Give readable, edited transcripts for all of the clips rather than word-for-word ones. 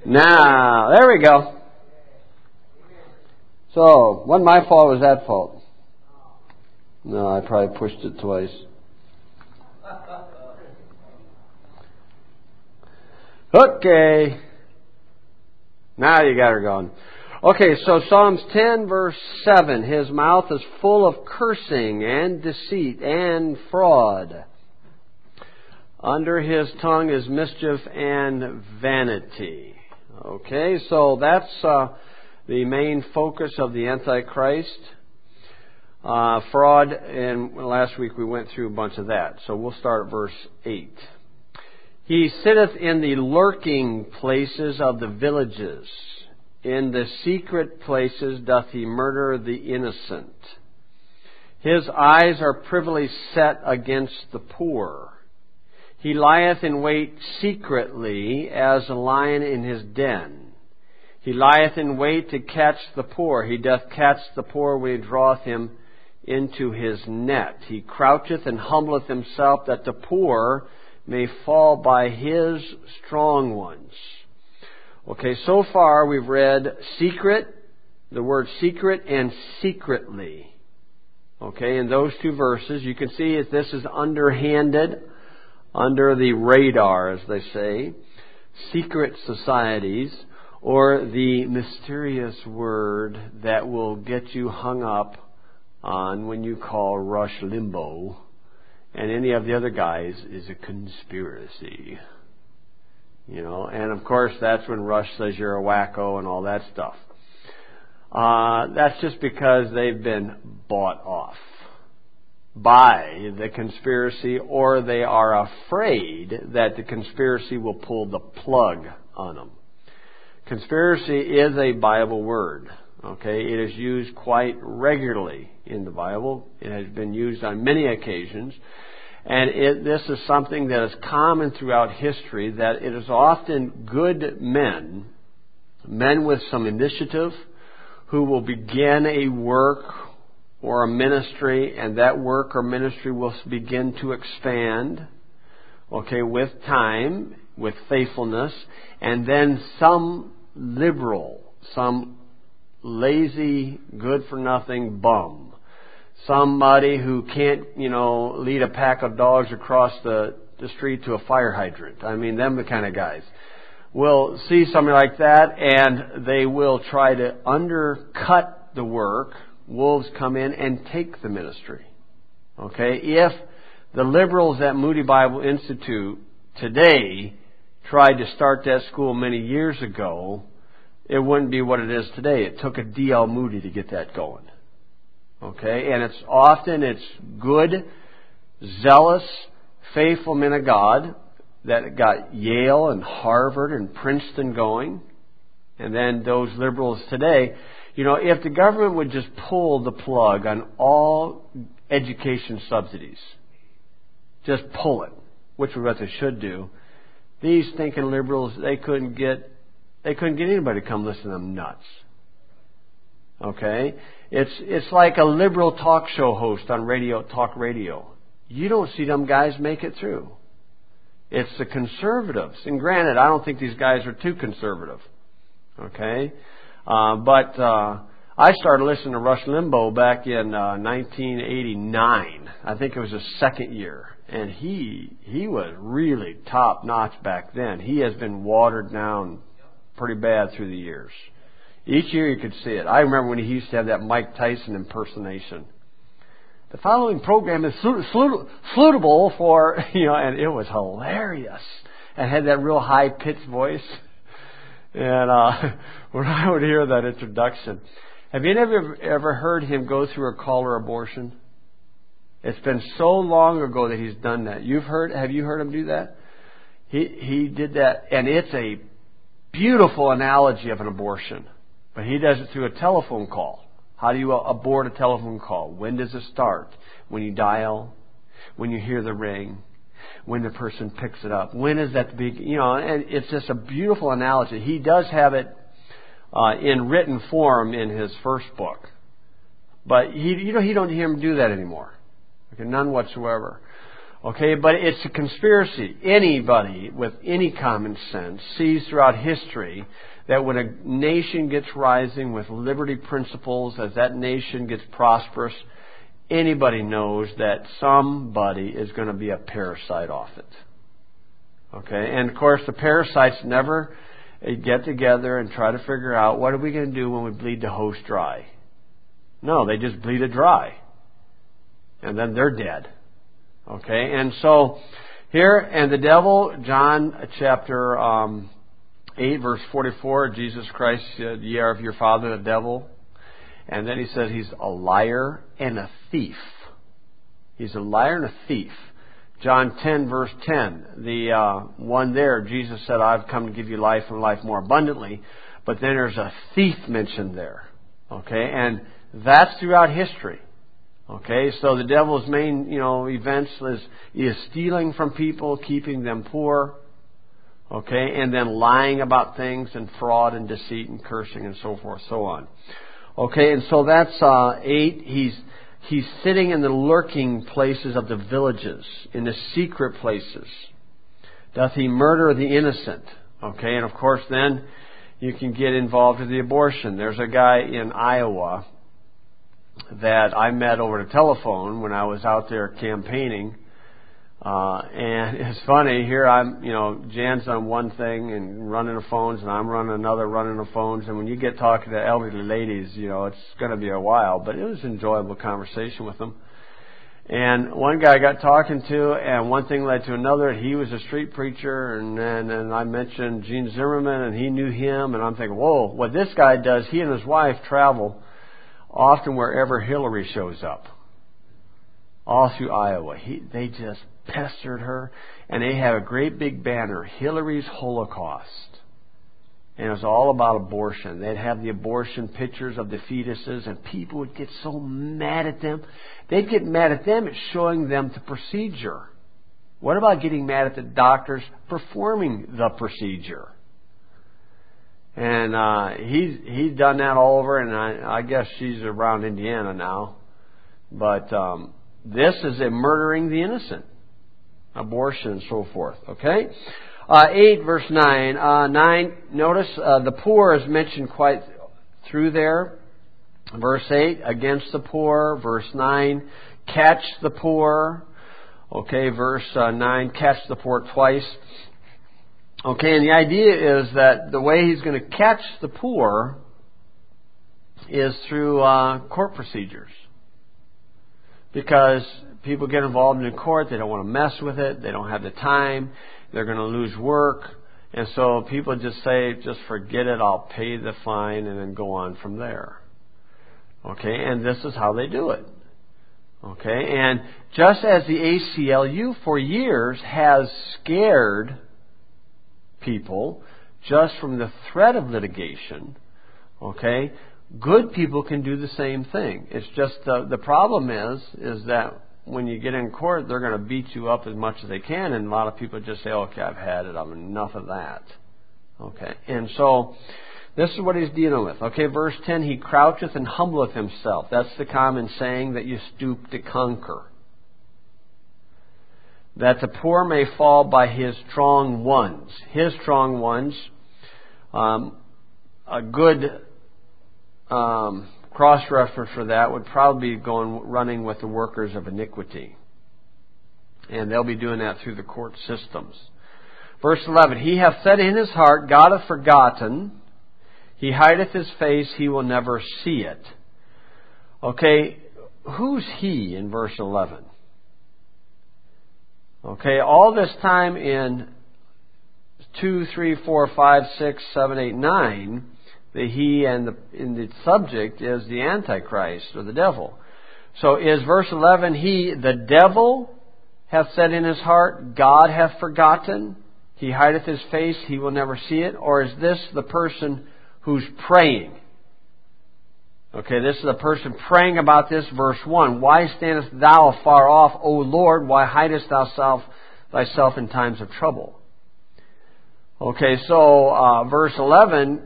Now, there we go. So, wasn't my fault, was that fault? No, I probably pushed it twice. Okay. Now you got her going. Okay, so Psalms 10 verse 7. His mouth is full of cursing and deceit and fraud. Under his tongue is mischief and vanity. Okay, so that's the main focus of the Antichrist. Fraud, and last week we went through a bunch of that. So we'll start at verse 8. He sitteth in the lurking places of the villages. In the secret places doth he murder the innocent. His eyes are privily set against the poor. He lieth in wait secretly as a lion in his den. He lieth in wait to catch the poor. He doth catch the poor when he draweth him into his net. He croucheth and humbleth himself that the poor may fall by his strong ones. Okay, so far we've read secret, the word secret, and secretly. Okay, in those two verses, you can see that this is underhanded, under the radar, as they say. Secret societies, or the mysterious word that will get you hung up on when you call Rush Limbaugh and any of the other guys is a conspiracy. You know, and of course that's when Rush says you're a wacko and all that stuff. That's just because they've been bought off by the conspiracy, or they are afraid that the conspiracy will pull the plug on them. Conspiracy is a Bible word. Okay, it is used quite regularly in the Bible. It has been used on many occasions. And this is something that is common throughout history, that it is often good men with some initiative, who will begin a work or a ministry, and that work or ministry will begin to expand, okay, with time, with faithfulness, and then some liberal, some lazy, good-for-nothing bum, somebody who can't, lead a pack of dogs across the street to a fire hydrant. I mean, them the kind of guys. Will see something like that, and they will try to undercut the work. Wolves come in and take the ministry. Okay? If the liberals at Moody Bible Institute today tried to start that school many years ago, it wouldn't be what it is today. It took a D.L. Moody to get that going. Okay? And it's good, zealous, faithful men of God that got Yale and Harvard and Princeton going. And then those liberals today, if the government would just pull the plug on all education subsidies, just pull it, which is what they should do, these thinking liberals, they couldn't get anybody to come listen to them nuts. Okay? It's like a liberal talk show host on talk radio. You don't see them guys make it through. It's the conservatives. And granted, I don't think these guys are too conservative. Okay? But I started listening to Rush Limbaugh back in 1989. I think it was his second year. And he was really top notch back then. He has been watered down pretty bad through the years. Each year you could see it. I remember when he used to have that Mike Tyson impersonation. The following program is suitable for, and it was hilarious. And had that real high-pitched voice. And when I would hear that introduction, have you ever heard him go through a collar abortion? It's been so long ago that he's done that. Have you heard him do that? He did that, and it's a beautiful analogy of an abortion. But he does it through a telephone call. How do you abort a telephone call? When does it start? When you dial? When you hear the ring? When the person picks it up? When is that big? And it's just a beautiful analogy. He does have it in written form in his first book. But he don't hear him do that anymore. Okay, none whatsoever. Okay, but it's a conspiracy. Anybody with any common sense sees throughout history that when a nation gets rising with liberty principles, as that nation gets prosperous, anybody knows that somebody is going to be a parasite off it. Okay, and of course the parasites never get together and try to figure out what are we going to do when we bleed the host dry. No, they just bleed it dry. And then they're dead. Okay, and so here, and the devil, John chapter 8, verse 44, Jesus Christ said, "Ye are of your father the devil." And then he says he's a liar and a thief. He's a liar and a thief. John 10, verse 10, the one there, Jesus said, "I've come to give you life and life more abundantly." But then there's a thief mentioned there. Okay, and that's throughout history. Okay, so the devil's main, events is stealing from people, keeping them poor. Okay, and then lying about things and fraud and deceit and cursing and so forth, so on. Okay, and so that's 8. He's sitting in the lurking places of the villages, in the secret places. Doth he murder the innocent? Okay, and of course then you can get involved with the abortion. There's a guy in Iowa that I met over the telephone when I was out there campaigning. And it's funny, here I'm, Jan's on one thing and running the phones, and I'm running another, running the phones. And when you get talking to elderly ladies, it's going to be a while, but it was an enjoyable conversation with them. And one guy I got talking to, and one thing led to another. He was a street preacher, and I mentioned Gene Zimmerman, and he knew him, and I'm thinking, whoa, what this guy does, he and his wife travel often wherever Hillary shows up, all through Iowa. They just pestered her, and they have a great big banner, Hillary's Holocaust. And it was all about abortion. They'd have the abortion pictures of the fetuses, and people would get so mad at them. They'd get mad at them at showing them the procedure. What about getting mad at the doctors performing the procedure? And he's done that all over, and I guess she's around Indiana now. But this is a murdering the innocent, abortion and so forth. Okay, 8 verse 9. 9. Notice the poor is mentioned quite through there. Verse 8, against the poor. Verse 9, catch the poor. Okay, verse 9, catch the poor twice. Okay, and the idea is that the way he's going to catch the poor is through court procedures. Because people get involved in court, they don't want to mess with it, they don't have the time, they're going to lose work, and so people just say, just forget it, I'll pay the fine, and then go on from there. Okay, and this is how they do it. Okay, and just as the ACLU for years has scared people just from the threat of litigation, okay, good people can do the same thing. It's just the problem is that when you get in court, they're going to beat you up as much as they can, and a lot of people just say, okay, I've had it, I'm enough of that. Okay, and so this is what he's dealing with. Okay, verse 10, he croucheth and humbleth himself. That's the common saying, that you stoop to conquer. That the poor may fall by his strong ones. His strong ones, a good cross-reference for that would probably be running with the workers of iniquity. And they'll be doing that through the court systems. Verse 11, he hath said in his heart, God hath forgotten. He hideth his face, he will never see it. Okay, who's he in verse 11? Okay, all this time in 2, 3, 4, 5, 6, 7, 8, 9, the he and the subject is the Antichrist or the devil. So is verse 11, he, the devil, hath said in his heart, God hath forgotten, he hideth his face, he will never see it? Or is this the person who's praying? Okay, this is a person praying about this, verse 1. Why standest thou afar off, O Lord? Why hidest thou thyself in times of trouble? Okay, so verse 11,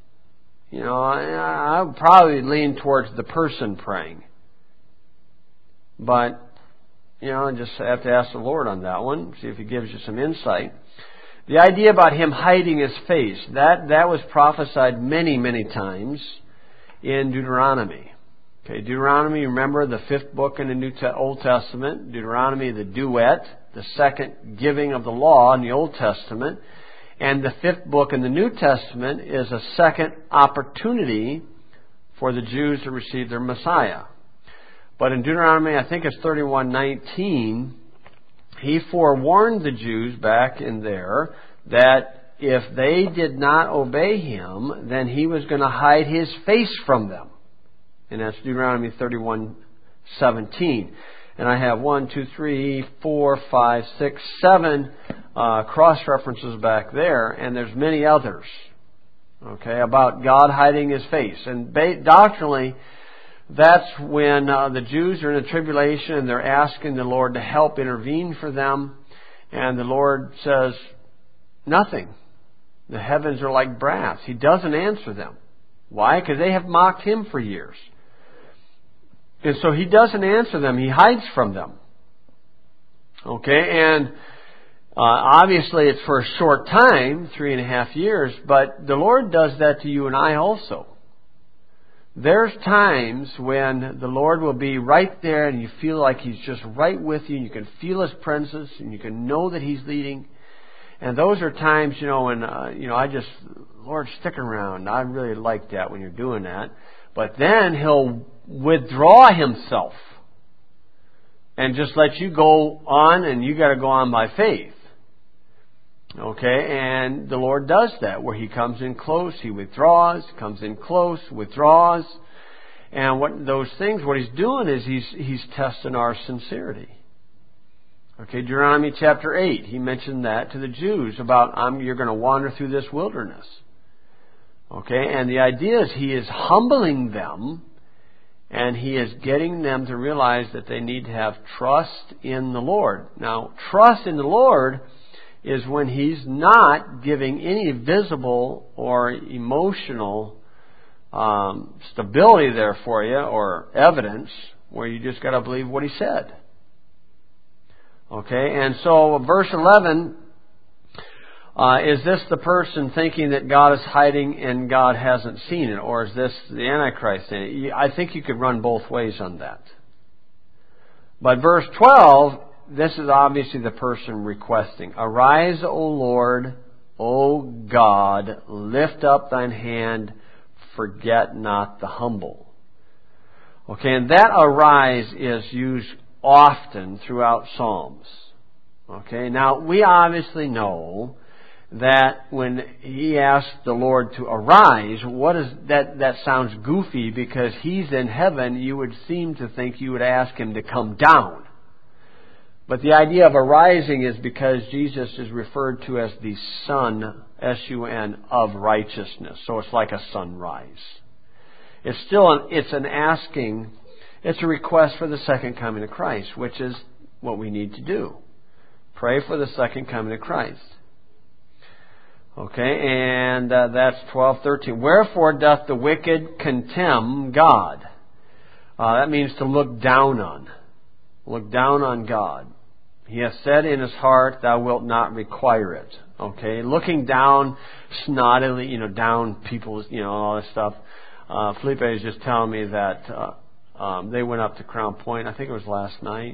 I would probably lean towards the person praying. But just have to ask the Lord on that one, see if He gives you some insight. The idea about Him hiding His face, that was prophesied many, many times in Deuteronomy. Okay, Deuteronomy, remember, the 5th book in the Old Testament. Deuteronomy, the duet, the second giving of the law in the Old Testament. And the 5th book in the New Testament is a second opportunity for the Jews to receive their Messiah. But in Deuteronomy, I think it's 31:19, He forewarned the Jews back in there that if they did not obey Him, then He was going to hide His face from them. And that's Deuteronomy 31:17. And I have 1, 2, 3, 4, 5, 6, 7 cross-references back there, and there's many others, okay, about God hiding His face. And doctrinally, that's when the Jews are in a tribulation and they're asking the Lord to help intervene for them. And the Lord says, nothing. The heavens are like brass. He doesn't answer them. Why? Because they have mocked Him for years. And so He doesn't answer them. He hides from them. Okay, and obviously it's for a short time, 3.5 years, but the Lord does that to you and I also. There's times when the Lord will be right there and you feel like He's just right with you. You can feel His presence and you can know that He's leading. And those are times, when, Lord, stick around. I really like that when you're doing that. But then He'll withdraw Himself and just let you go on, and you got to go on by faith. Okay, and the Lord does that, where He comes in close, He withdraws, comes in close, withdraws. And what He's doing is He's testing our sincerity. Okay, Deuteronomy chapter 8, He mentioned that to the Jews about, you're going to wander through this wilderness. Okay, and the idea is He is humbling them, and He is getting them to realize that they need to have trust in the Lord. Now, trust in the Lord is when He's not giving any visible or emotional stability there for you, or evidence, where you just got to believe what He said. Okay, and so verse 11, is this the person thinking that God is hiding and God hasn't seen it? Or is this the Antichrist saying it? I think you could run both ways on that. But verse 12, this is obviously the person requesting. Arise, O Lord, O God, lift up thine hand, forget not the humble. Okay, and that arise is used often throughout Psalms. Okay, now we obviously know that when he asked the Lord to arise, what is that sounds goofy, because He's in heaven. You would seem to think you would ask Him to come down. But the idea of arising is because Jesus is referred to as the Son, S-U-N, of righteousness. So it's like a sunrise. It's an asking, it's a request for the second coming of Christ, which is what we need to do. Pray for the second coming of Christ. Okay, and that's 12:13. Wherefore doth the wicked contemn God? That means to look down on. Look down on God. He hath said in his heart, thou wilt not require it. Okay, looking down snottily, down people's, all this stuff. Felipe is just telling me that they went up to Crown Point, I think it was last night,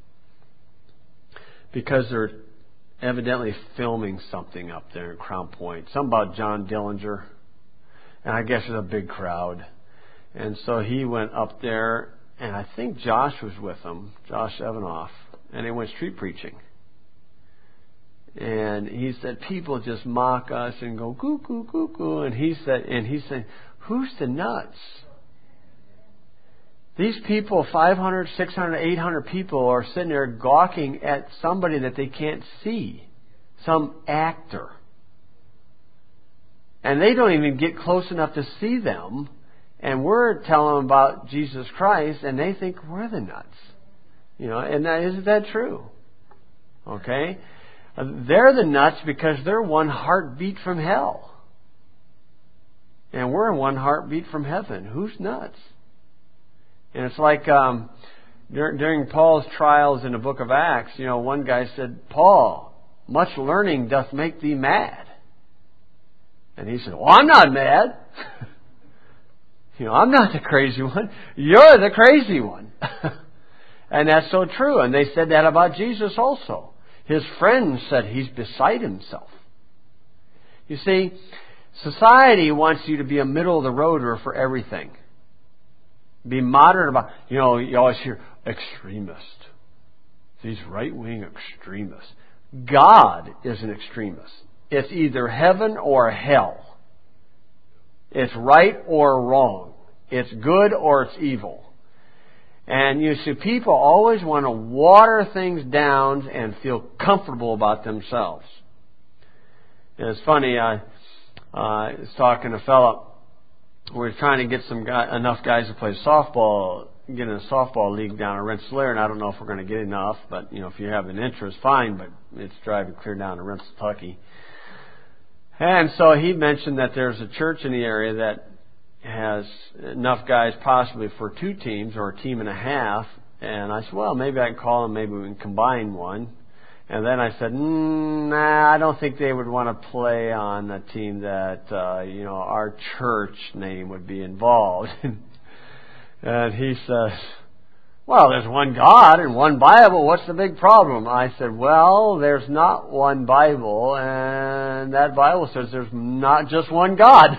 because they're evidently filming something up there in Crown Point. Something about John Dillinger. And I guess there's a big crowd. And so he went up there, and I think Josh was with him, Josh Evanoff, and they went street preaching. And he said, people just mock us and go, coo, coo, coo, coo. And he's saying, who's the nuts? These people, 500, 600, 800 people, are sitting there gawking at somebody that they can't see. Some actor. And they don't even get close enough to see them. And we're telling them about Jesus Christ, and they think we're the nuts. And isn't that true? Okay? They're the nuts because they're one heartbeat from hell. And we're one heartbeat from heaven. Who's nuts? And it's like, During Paul's trials in the book of Acts, one guy said, "Paul, much learning doth make thee mad." And he said, "Well, I'm not mad. I'm not the crazy one. You're the crazy one." And that's so true. And they said that about Jesus also. His friends said he's beside himself. You see, society wants you to be a middle-of-the-roader for everything. Be moderate about, you always hear extremist. These right-wing extremists. God is an extremist. It's either heaven or hell. It's right or wrong. It's good or it's evil. And you see, people always want to water things down and feel comfortable about themselves. And it's funny, I was talking to a fellow. We're trying to get enough guys to play softball, get in a softball league down in Rensselaer, and I don't know if we're going to get enough, but if you have an interest, fine, but it's driving clear down to Rensselaer. And so he mentioned that there's a church in the area that has enough guys possibly for 2 teams or a team and a half. And I said, well, maybe I can call them, maybe we can combine one. And then I said, nah, I don't think they would want to play on a team that, our church name would be involved. And he says, well, there's one God and one Bible. What's the big problem? I said, well, there's not one Bible, and that Bible says there's not just one God.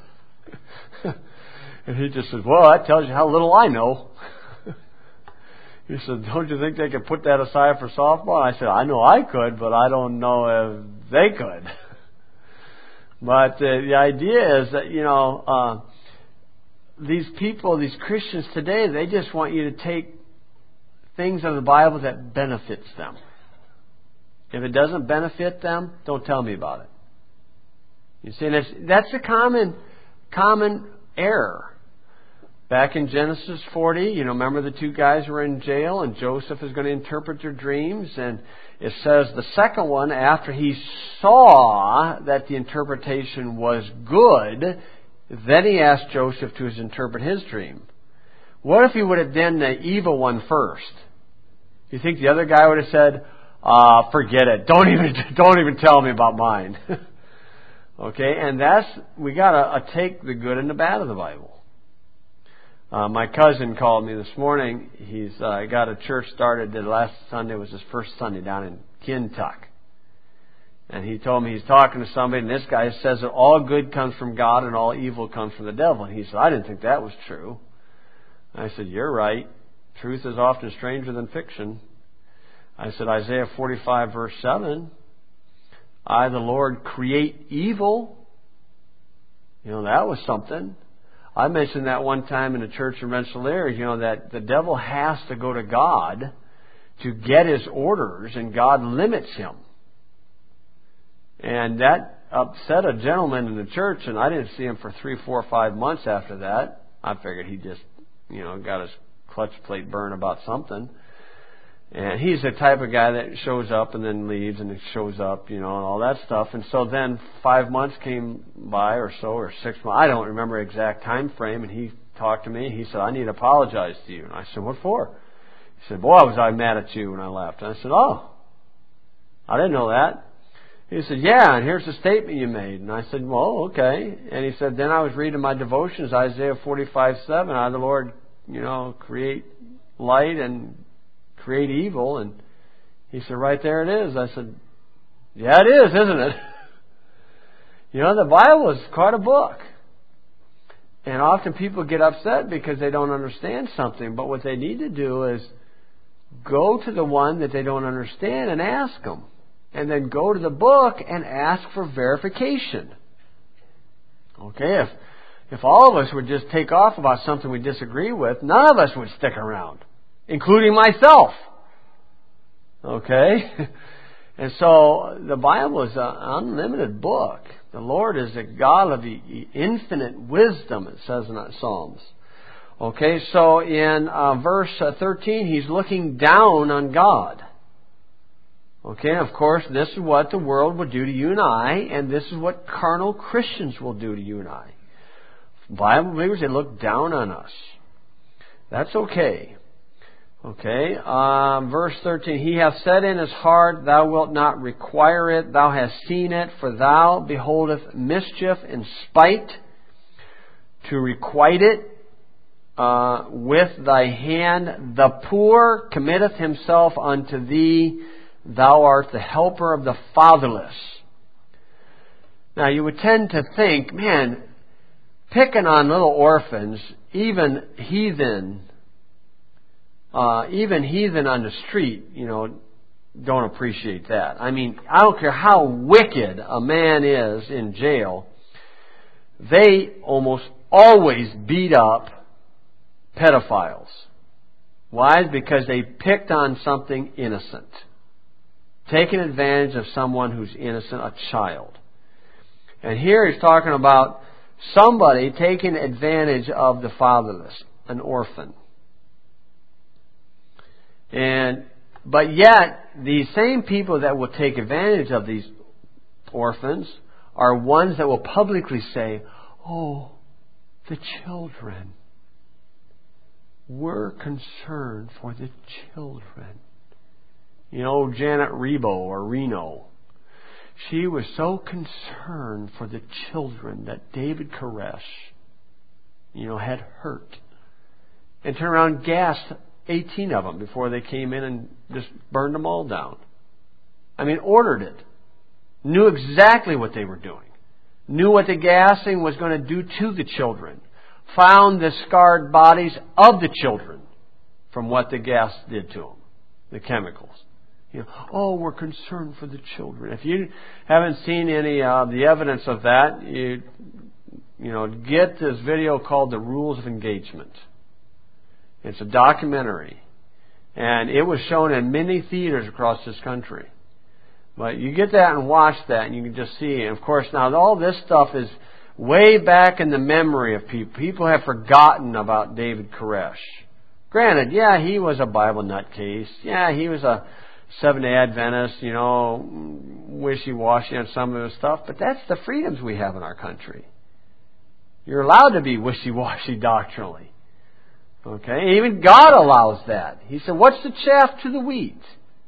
And he just says, well, that tells you how little I know. He said, don't you think they could put that aside for softball? I said, I know I could, but I don't know if they could. But the idea is that, these people, these Christians today, they just want you to take things out of the Bible that benefits them. If it doesn't benefit them, don't tell me about it. You see, that's a common error. Back in Genesis 40, remember the 2 guys were in jail and Joseph is going to interpret their dreams. And it says the second one, after he saw that the interpretation was good, then he asked Joseph to interpret his dream. What if he would have done the evil one first? You think the other guy would have said, forget it. Don't even tell me about mine. Okay, and we gotta take the good and the bad of the Bible. My cousin called me this morning. He's got a church started that last Sunday was his first Sunday down in Kentucky. And he told me he's talking to somebody, and this guy says that all good comes from God and all evil comes from the devil. And he said, I didn't think that was true. I said, you're right. Truth is often stranger than fiction. I said, Isaiah 45 verse 7, I, the Lord, create evil. That was something. I mentioned that one time in a church in Rensselaer, that the devil has to go to God to get his orders, and God limits him. And that upset a gentleman in the church, and I didn't see him for 3, 4, 5 months after that. I figured he just, got his clutch plate burned about something. And he's the type of guy that shows up and then leaves and then shows up, and all that stuff. And so then 5 months came by or so, or 6 months. I don't remember the exact time frame. And he talked to me. He said, I need to apologize to you. And I said, what for? He said, boy, was I mad at you when I left. And I said, oh, I didn't know that. He said, yeah, and here's the statement you made. And I said, well, okay. And he said, then I was reading my devotions, Isaiah 45:7. I, the Lord, create light and create evil. And he said, right there it is. I said, yeah, it is, isn't it? The Bible is quite a book. And often people get upset because they don't understand something. But what they need to do is go to the one that they don't understand and ask them. And then go to the book and ask for verification. Okay, if all of us would just take off about something we disagree with, none of us would stick around, including myself. Okay? And so the Bible is an unlimited book. The Lord is a God of the infinite wisdom, it says in the Psalms. Okay, so in verse 13, he's looking down on God. Okay, of course, this is what the world will do to you and I, and this is what carnal Christians will do to you and I. Bible believers, they look down on us. That's okay. Okay, verse 13, He hath said in his heart, Thou wilt not require it, thou hast seen it, for thou beholdest mischief and spite, to requite it with thy hand. The poor committeth himself unto thee, thou art the helper of the fatherless. Now you would tend to think, man, picking on little orphans, even heathen on the street, don't appreciate that. I mean, I don't care how wicked a man is in jail, they almost always beat up pedophiles. Why? Because they picked on something innocent. Taking advantage of someone who's innocent, a child. And here he's talking about somebody taking advantage of the fatherless, an orphan. But yet, these same people that will take advantage of these orphans are ones that will publicly say, oh, the children. We're concerned for the children. Janet Reno. She was so concerned for the children that David Koresh, had hurt. And turned around and gassed 18 of them before they came in and just burned them all down. I mean, ordered it. Knew exactly what they were doing. Knew what the gassing was going to do to the children. Found the scarred bodies of the children from what the gas did to them. The chemicals. We're concerned for the children. If you haven't seen any of the evidence of that, get this video called The Rules of Engagement. It's a documentary. And it was shown in many theaters across this country. But you get that and watch that and you can just see. And of course now all this stuff is way back in the memory of people. People have forgotten about David Koresh. Granted, yeah, he was a Bible nutcase. Yeah, he was a Seventh-day Adventist, wishy-washy on some of his stuff. But that's the freedoms we have in our country. You're allowed to be wishy-washy doctrinally. Okay? Even God allows that. He said, what's the chaff to the wheat?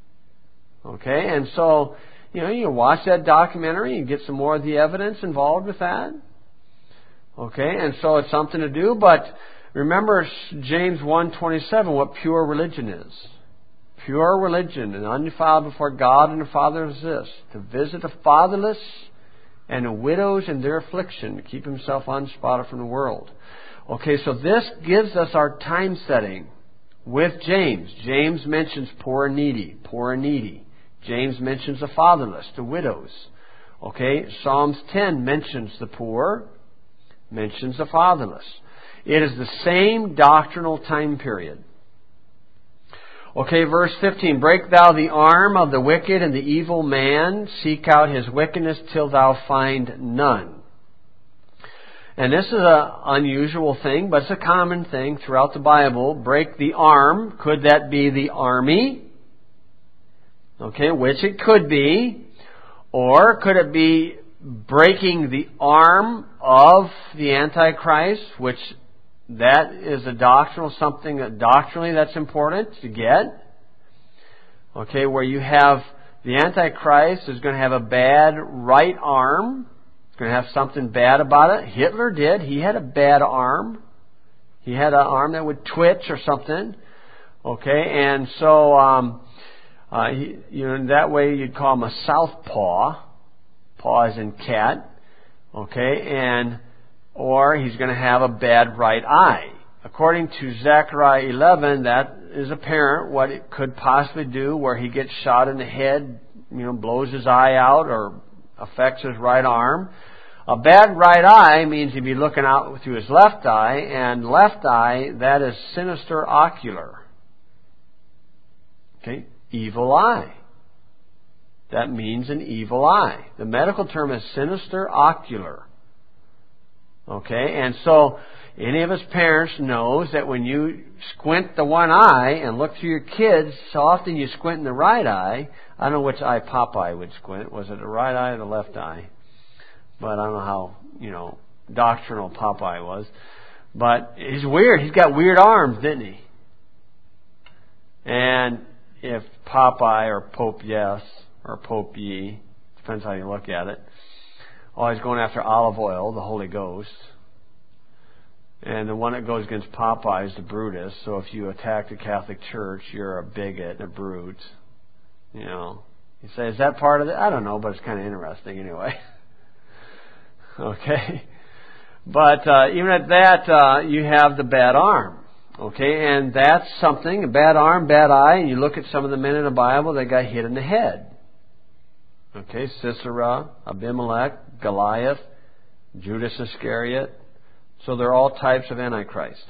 Okay? And so, you watch that documentary and get some more of the evidence involved with that. Okay? And so it's something to do. But remember James 1:27, what pure religion is. Pure religion and undefiled before God and the Father is this, to visit the fatherless and the widows in their affliction, to keep himself unspotted from the world. Okay, so this gives us our time setting with James. James mentions poor and needy, poor and needy. James mentions the fatherless, the widows. Okay, Psalms 10 mentions the poor, mentions the fatherless. It is the same doctrinal time period. Okay, verse 15. Break thou the arm of the wicked and the evil man. Seek out his wickedness till thou find none. And this is an unusual thing, but it's a common thing throughout the Bible. Break the arm. Could that be the army? Okay, which it could be. Or could it be breaking the arm of the Antichrist, which that is a doctrinal something that doctrinally that's important to get. Okay, where you have the Antichrist is going to have a bad right arm. It's going to have something bad about it. Hitler did. He had a bad arm. He had an arm that would twitch or something. Okay, and so in that way you'd call him a southpaw. Paw as in cat. Okay, or he's going to have a bad right eye. According to Zechariah 11, that is apparent what it could possibly do, where he gets shot in the head, blows his eye out or affects his right arm. A bad right eye means he'd be looking out through his left eye, and left eye, that is sinister ocular. Okay, evil eye. That means an evil eye. The medical term is sinister ocular. Okay, and so any of his parents knows that when you squint the one eye and look through your kids, so often you squint in the right eye. I don't know which eye Popeye would squint. Was it the right eye or the left eye? But I don't know how, doctrinal Popeye was. But he's weird. He's got weird arms, didn't he? And if Popeye or Pope Yes or Pope Ye, depends how you look at it, always going after olive oil, the Holy Ghost. And the one that goes against Popeye is the Brutus. So if you attack the Catholic Church, you're a bigot, a brute. You know, you say, is that part of it? I don't know, but it's kind of interesting anyway. Okay. But even at that, you have the bad arm. Okay, and that's something, a bad arm, bad eye, and you look at some of the men in the Bible that got hit in the head. Okay, Sisera, Abimelech, Goliath, Judas Iscariot. So they're all types of Antichrist.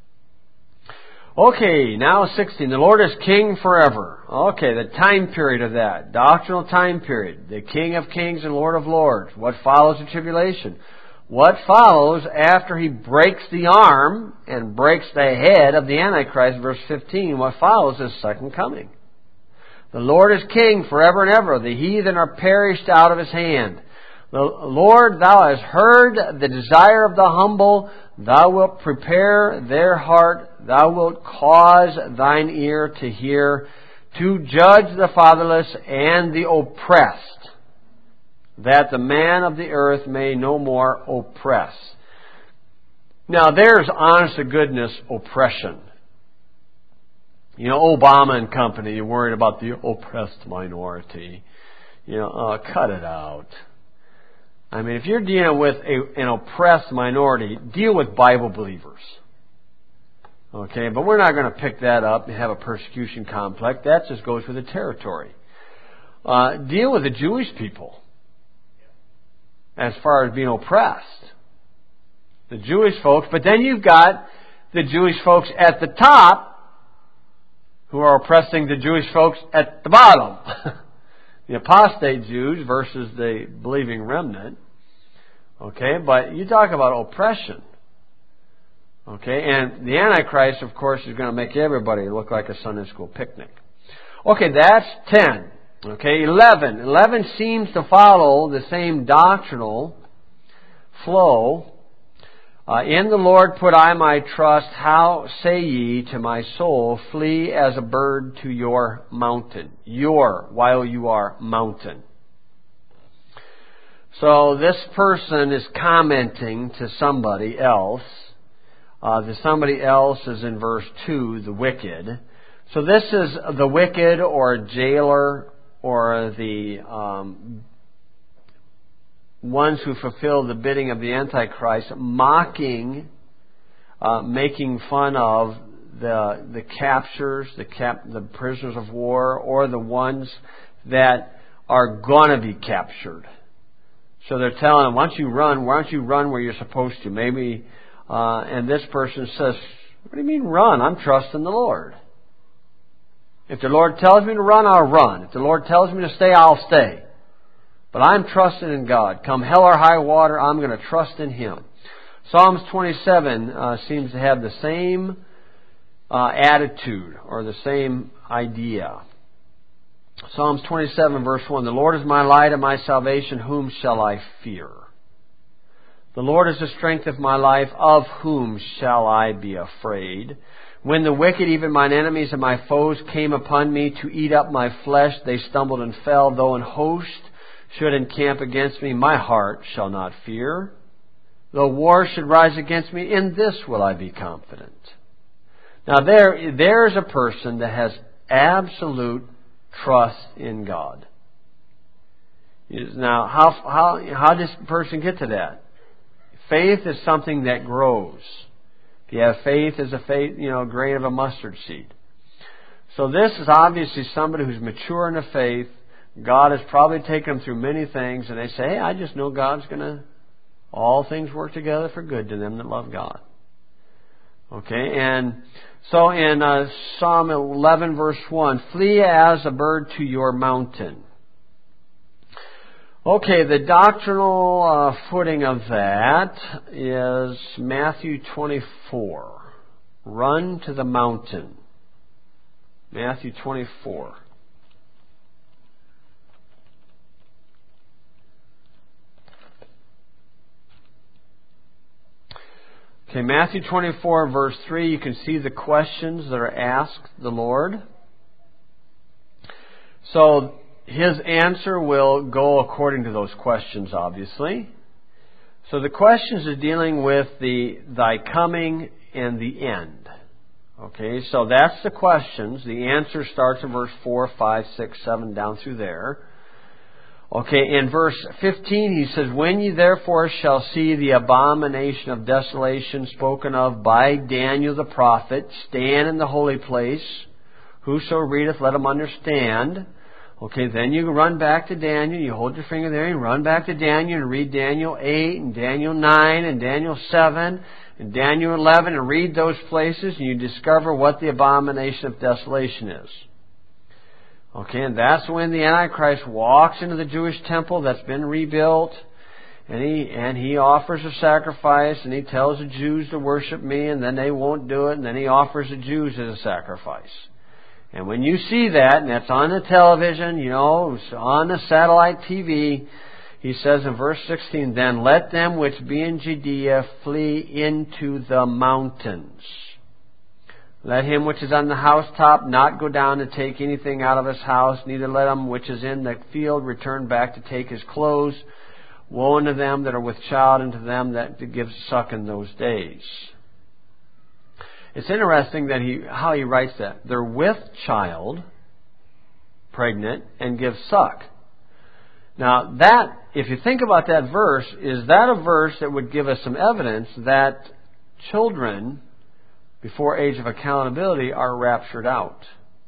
Okay, now 16. The Lord is King forever. Okay, the time period of that. Doctrinal time period. The King of Kings and Lord of Lords. What follows the tribulation? What follows after He breaks the arm and breaks the head of the Antichrist, verse 15, what follows is second coming. The Lord is King forever and ever. The heathen are perished out of His hand. The Lord, Thou hast heard the desire of the humble. Thou wilt prepare their heart. Thou wilt cause Thine ear to hear, to judge the fatherless and the oppressed, that the man of the earth may no more oppress. Now there's honest to goodness oppression. You know, Obama and company, you're worried about the oppressed minority. You know, cut it out. I mean, if you're dealing with an oppressed minority, deal with Bible believers. Okay, but we're not going to pick that up and have a persecution complex. That just goes with the territory. Deal with the Jewish people as far as being oppressed. The Jewish folks, but then you've got the Jewish folks at the top who are oppressing the Jewish folks at the bottom. The apostate Jews versus the believing remnant. Okay, but you talk about oppression. Okay, and the Antichrist, of course, is going to make everybody look like a Sunday school picnic. Okay, that's 10. Okay, 11. 11 seems to follow the same doctrinal flow. In the Lord put I my trust. How say ye to my soul, flee as a bird to your mountain. While you are mountain. So this person is commenting to somebody else. The somebody else is in verse 2, the wicked. So this is the wicked or jailer or the ones who fulfill the bidding of the Antichrist, mocking, making fun of the captures, the prisoners of war, or the ones that are going to be captured. So they're telling them, why don't you run where you're supposed to? Maybe, and this person says, what do you mean run? I'm trusting the Lord. If the Lord tells me to run, I'll run. If the Lord tells me to stay, I'll stay. But I'm trusting in God. Come hell or high water, I'm going to trust in Him. Psalms 27 seems to have the same attitude or the same idea. Psalms 27 verse 1, the Lord is my light and my salvation, whom shall I fear? The Lord is the strength of my life, of whom shall I be afraid? When the wicked, even mine enemies and my foes, came upon me to eat up my flesh, they stumbled and fell. Though an host should encamp against me, my heart shall not fear. Though war should rise against me, in this will I be confident. Now there's a person that has absolute trust in God. Now, how does a person get to that? Faith is something that grows. If you have faith as a grain of a mustard seed. So this is obviously somebody who's mature in the faith. God has probably taken them through many things, and they say, hey, I just know God's going to, all things work together for good to them that love God. Okay, and so in Psalm 11 verse 1, flee as a bird to your mountain. Okay, the doctrinal footing of that is Matthew 24. Run to the mountain. Matthew 24. Okay, Matthew 24 verse 3, you can see the questions that are asked the Lord. So his answer will go according to those questions, obviously. So the questions are dealing with the thy coming and the end. Okay, so that's the questions. The answer starts in verse 4, 5, 6, 7, down through there. Okay, in verse 15 he says, When ye therefore shall see the abomination of desolation spoken of by Daniel the prophet stand in the holy place, whoso readeth, let him understand. Okay, then you run back to Daniel, you hold your finger there, and run back to Daniel and read Daniel 8 and Daniel 9 and Daniel 7 and Daniel 11 and read those places and you discover what the abomination of desolation is. Okay, and that's when the Antichrist walks into the Jewish temple that's been rebuilt, and he offers a sacrifice, and he tells the Jews to worship me, and then they won't do it, and then he offers the Jews as a sacrifice. And when you see that, and that's on the television, on the satellite TV, he says in verse 16, Then let them which be in Judea flee into the mountains. Let him which is on the housetop not go down to take anything out of his house, neither let him which is in the field return back to take his clothes. Woe unto them that are with child, and to them that give suck in those days. It's interesting that how he writes that. They're with child, pregnant, and give suck. Now that, if you think about that verse, is that a verse that would give us some evidence that children before age of accountability are raptured out?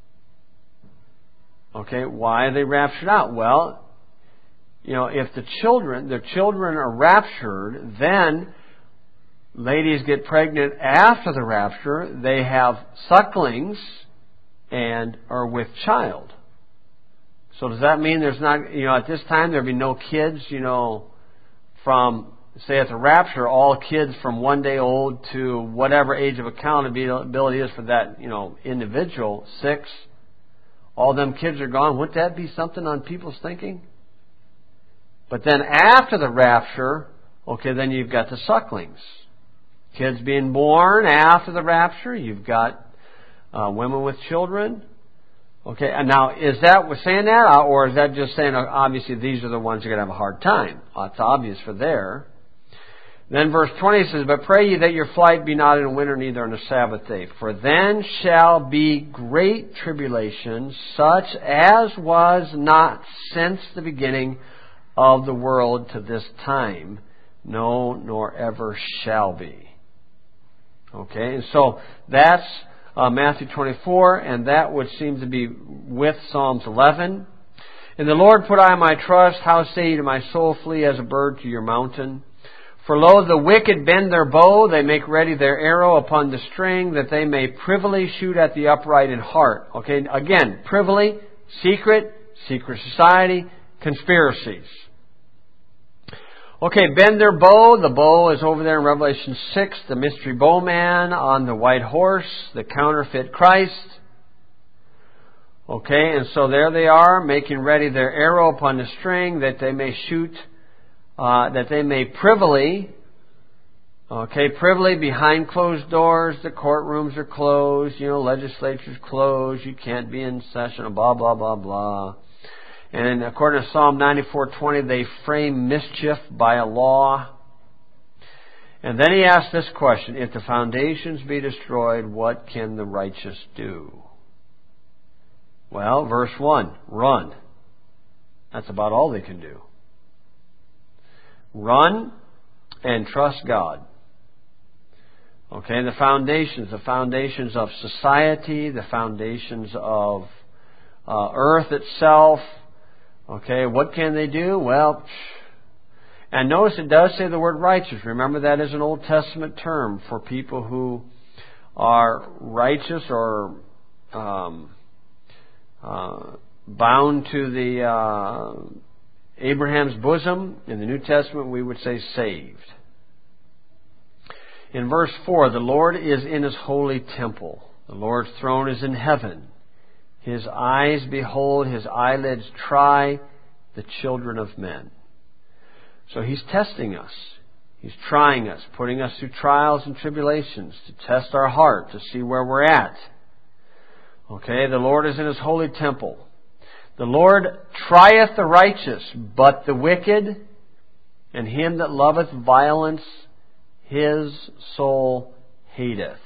Okay, why are they raptured out? Well, if their children are raptured, then ladies get pregnant after the rapture, they have sucklings and are with child. So does that mean there's not, at this time there'll be no kids, from, say at the rapture, all kids from 1 day old to whatever age of accountability is for that, individual, 6, all them kids are gone. Wouldn't that be something on people's thinking? But then after the rapture, okay, then you've got the sucklings. Kids being born after the rapture. You've got women with children. Okay, and now is that saying that, or is that just saying obviously these are the ones who are going to have a hard time? It's obvious for there. Then verse 20 says, But pray ye that your flight be not in winter, neither on a Sabbath day. For then shall be great tribulation, such as was not since the beginning of the world to this time, no, nor ever shall be. Okay, and so that's Matthew 24, and that would seem to be with Psalms 11. In the Lord put I my trust, how say ye to my soul, flee as a bird to your mountain? For lo, the wicked bend their bow, they make ready their arrow upon the string, that they may privily shoot at the upright in heart. Okay, again, privily, secret society, conspiracies. Okay, bend their bow. The bow is over there in Revelation 6, the mystery bowman on the white horse, the counterfeit Christ. Okay, and so there they are, making ready their arrow upon the string, that they may shoot, that they may privily behind closed doors. The courtrooms are closed, legislature's closed, you can't be in session, blah, blah, blah, blah. And according to Psalm 94:20, they frame mischief by a law. And then he asks this question, If the foundations be destroyed, what can the righteous do? Well, verse 1, run. That's about all they can do. Run and trust God. Okay, the foundations of society, the foundations of earth itself. Okay, what can they do? Well, and notice it does say the word righteous. Remember, that is an Old Testament term for people who are righteous or bound to the Abraham's bosom. In the New Testament, we would say saved. In verse 4, the Lord is in His holy temple. The Lord's throne is in heaven. His eyes behold, His eyelids try the children of men. So He's testing us. He's trying us, putting us through trials and tribulations to test our heart, to see where we're at. Okay, the Lord is in His holy temple. The Lord trieth the righteous, but the wicked and him that loveth violence, his soul hateth.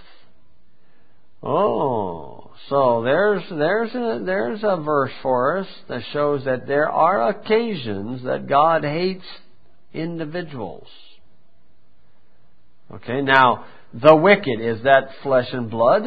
Oh, so there's a verse for us that shows that there are occasions that God hates individuals. Okay, now, the wicked, is that flesh and blood?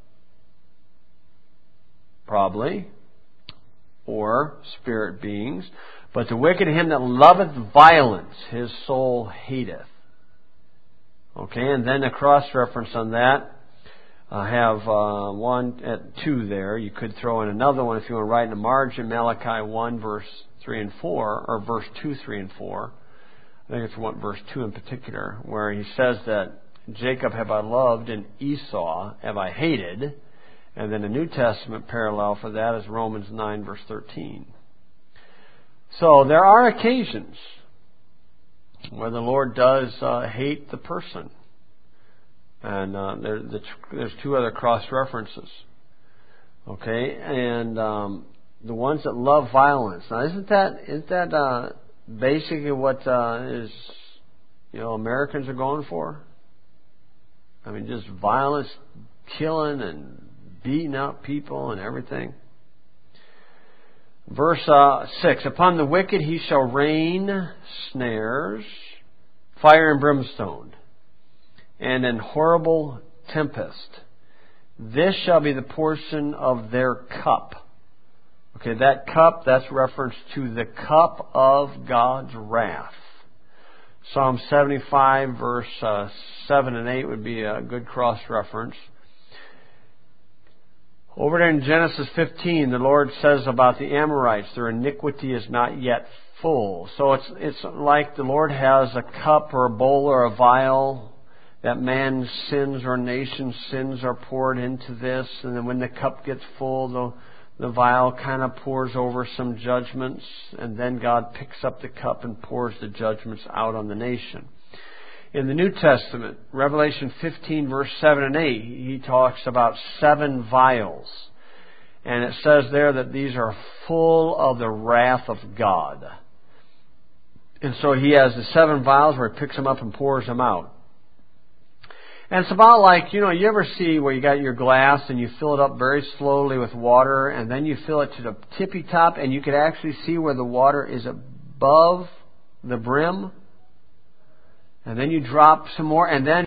Probably. Or spirit beings. But the wicked, him that loveth violence, his soul hateth. Okay, and then a cross-reference on that. I have two there. You could throw in another one if you want to write in the margin, Malachi 1, verse 3 and 4, or verse 2, 3 and 4. I think if you want verse 2 in particular, where he says that Jacob have I loved and Esau have I hated. And then the New Testament parallel for that is Romans 9, verse 13. So there are occasions where the Lord does hate the person. And there's two other cross-references. Okay? And the ones that love violence. Now, isn't that basically what Americans are going for? I mean, just violence, killing and beating up people and everything. Verse 6, upon the wicked he shall rain snares, fire and brimstone, and an horrible tempest. This shall be the portion of their cup. Okay, that cup, that's reference to the cup of God's wrath. Psalm 75, verse 7 and 8 would be a good cross-reference. Over there in Genesis 15, the Lord says about the Amorites, their iniquity is not yet full. So it's like the Lord has a cup or a bowl or a vial that man's sins or nation's sins are poured into this. And then when the cup gets full, the vial kind of pours over some judgments. And then God picks up the cup and pours the judgments out on the nation. In the New Testament, Revelation 15, verse 7 and 8, he talks about 7 vials. And it says there that these are full of the wrath of God. And so he has the 7 vials where he picks them up and pours them out. And it's about like, you ever see where you got your glass and you fill it up very slowly with water and then you fill it to the tippy top and you can actually see where the water is above the brim? And then you drop some more, and then